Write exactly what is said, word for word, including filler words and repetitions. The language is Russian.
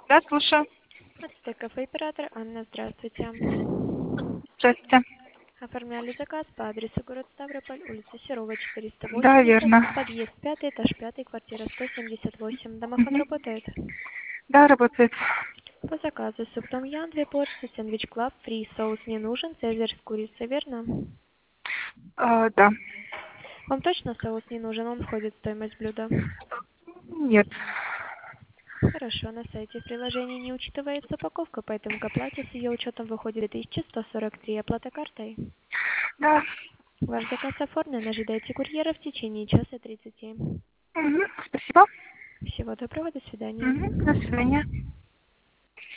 Да, слушаю. Это кафе оператор Анна, здравствуйте. Здравствуйте. Оформляли заказ по адресу город Ставрополь, улица Серова, четыреста Да, восемьдесят, верно. подъезд пятый, этаж пятый, квартира сто семьдесят восемь. Домофон Мгм. работает. Да, работает. По заказу суп том ян, две порции, сэндвич клаб, фри, соус не нужен, цезарь с курицей, верно? А, да. Вам точно соус не нужен, он входит в стоимость блюда? Нет. Хорошо, на сайте в приложении не учитывается упаковка, поэтому к оплате с ее учетом выходит две тысячи сто сорок три, оплата картой. Да. Ваш заказ оформлен, ожидайте курьера в течение часа тридцати. Мгм. Спасибо. Всего доброго, до свидания. Мгм. До свидания.